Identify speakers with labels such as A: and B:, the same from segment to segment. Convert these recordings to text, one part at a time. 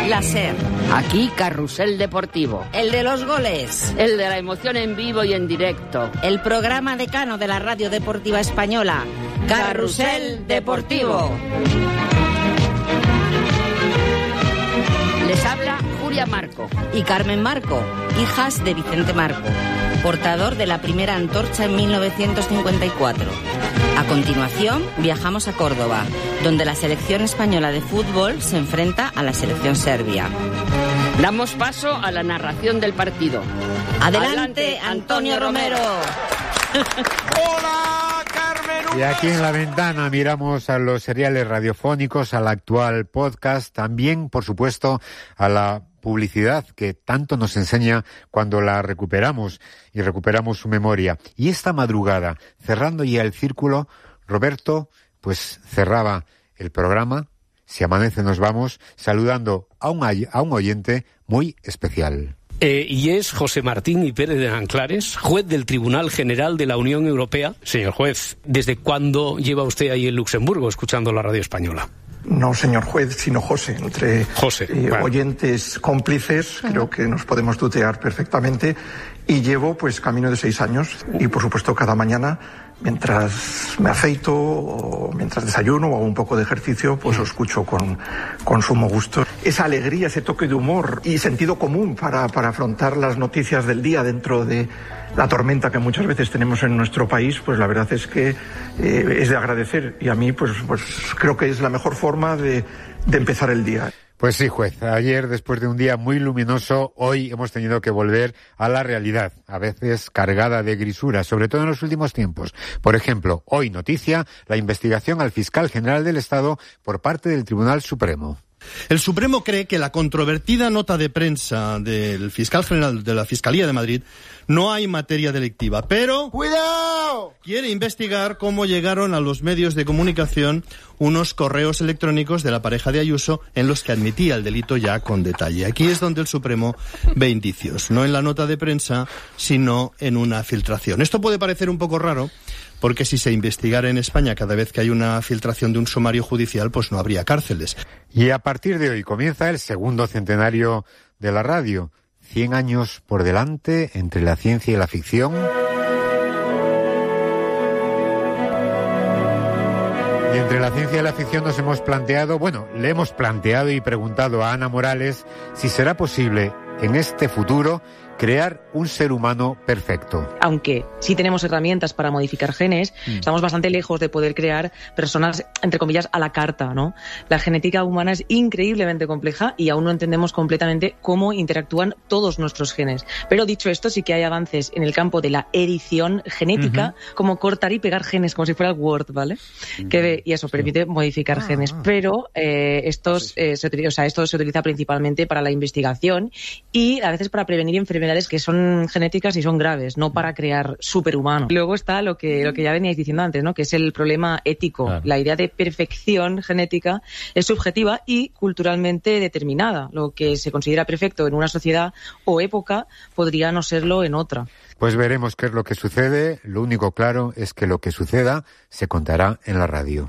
A: La SER.
B: Aquí Carrusel Deportivo.
A: El de los goles.
B: El de la emoción en vivo y en directo.
A: El programa decano de la radio deportiva española. Carrusel Deportivo.
B: Les habla Julia Marco.
A: Y Carmen Marco, hijas de Vicente Marco, portador de la primera antorcha en 1954. A continuación, viajamos a Córdoba, donde la selección española de fútbol se enfrenta a la selección serbia.
B: Damos paso a la narración del partido.
A: ¡Adelante, Antonio Romero!
C: ¡Hola, Carmen!
D: Y aquí en la ventana miramos a los seriales radiofónicos, al actual podcast, también, por supuesto, a la publicidad que tanto nos enseña cuando la recuperamos y recuperamos su memoria. Y esta madrugada, cerrando ya el círculo, Roberto, pues cerraba el programa, Si amanece nos vamos, saludando a un oyente muy especial.
E: Y es José Martín y Pérez de Nanclares, juez del Tribunal General de la Unión Europea. Señor juez, ¿desde cuándo lleva usted ahí en Luxemburgo escuchando la radio española?
C: No, señor juez, sino José. Entre
E: bueno.
C: oyentes cómplices, creo que nos podemos tutear perfectamente. Y llevo, pues, camino de 6 años. Y, por supuesto, cada mañana, mientras me afeito, o mientras desayuno, o hago un poco de ejercicio, pues lo escucho con sumo gusto. Esa alegría, ese toque de humor y sentido común para afrontar las noticias del día dentro de la tormenta que muchas veces tenemos en nuestro país, pues la verdad es que es de agradecer. Y a mí, pues creo que es la mejor forma de empezar el día.
D: Pues sí, juez. Ayer, después de un día muy luminoso, hoy hemos tenido que volver a la realidad, a veces cargada de grisuras, sobre todo en los últimos tiempos. Por ejemplo, hoy noticia la investigación al fiscal general del Estado por parte del Tribunal Supremo.
F: El Supremo cree que la controvertida nota de prensa del fiscal general de la Fiscalía de Madrid no hay materia delictiva, pero
C: ¡cuidado!
F: Quiere investigar cómo llegaron a los medios de comunicación unos correos electrónicos de la pareja de Ayuso en los que admitía el delito ya con detalle. Aquí es donde el Supremo ve indicios, no en la nota de prensa, sino en una filtración. Esto puede parecer un poco raro, porque si se investigara en España cada vez que hay una filtración de un sumario judicial, pues no habría cárceles.
D: Y a partir de hoy comienza el segundo centenario de la radio. 100 años por delante entre la ciencia y la ficción. Y entre la ciencia y la ficción nos hemos planteado, le hemos planteado y preguntado a Ana Morales si será posible en este futuro crear un ser humano perfecto.
G: Aunque sí tenemos herramientas para modificar genes, estamos bastante lejos de poder crear personas, entre comillas, a la carta, ¿no? La genética humana es increíblemente compleja y aún no entendemos completamente cómo interactúan todos nuestros genes. Pero dicho esto, sí que hay avances en el campo de la edición genética, como cortar y pegar genes, como si fuera el Word, ¿vale? Y eso permite modificar genes. Pero esto se utiliza principalmente para la investigación y a veces para prevenir enfermedades que son genéticas y son graves, no para crear superhumanos. Luego está lo que ya veníais diciendo antes, ¿no? Que es el problema ético. Claro. La idea de perfección genética es subjetiva y culturalmente determinada. Lo que se considera perfecto en una sociedad o época podría no serlo en otra.
D: Pues veremos qué es lo que sucede. Lo único claro es que lo que suceda se contará en la radio.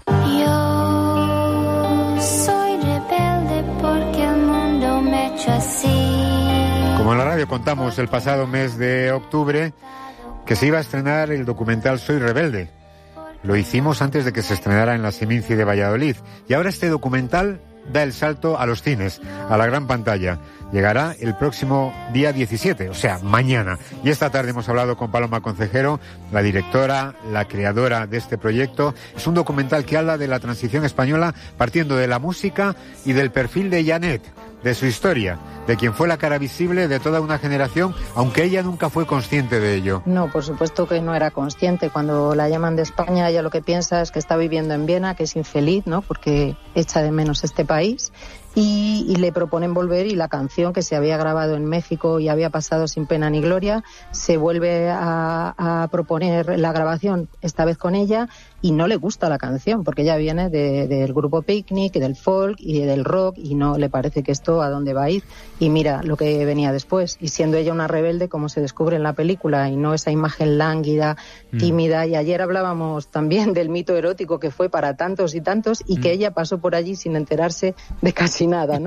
H: Yo soy rebelde porque el mundo me ha hecho así.
D: Como en la radio contamos el pasado mes de octubre que se iba a estrenar el documental Soy Rebelde. Lo hicimos antes de que se estrenara en la Seminci de Valladolid. Y ahora este documental da el salto a los cines, a la gran pantalla. Llegará el próximo día 17, o sea, mañana. Y esta tarde hemos hablado con Paloma Concejero, la directora, la creadora de este proyecto. Es un documental que habla de la transición española partiendo de la música y del perfil de Janet, de su historia, de quien fue la cara visible de toda una generación, aunque ella nunca fue consciente de ello.
I: No, por supuesto que no era consciente. Cuando la llaman de España, ella lo que piensa es que está viviendo en Viena, que es infeliz, ¿no? Porque echa de menos este país. Y le proponen volver, y la canción que se había grabado en México y había pasado sin pena ni gloria, se vuelve a proponer la grabación, esta vez con ella, y no le gusta la canción, porque ella viene del grupo Picnic, del folk y del rock, y no le parece que esto a dónde va a ir. Y mira lo que venía después, y siendo ella una rebelde, como se descubre en la película, y no esa imagen lánguida, tímida. Y ayer hablábamos también del mito erótico que fue para tantos y tantos, y que ella pasó por allí sin enterarse de casi nada, ¿no?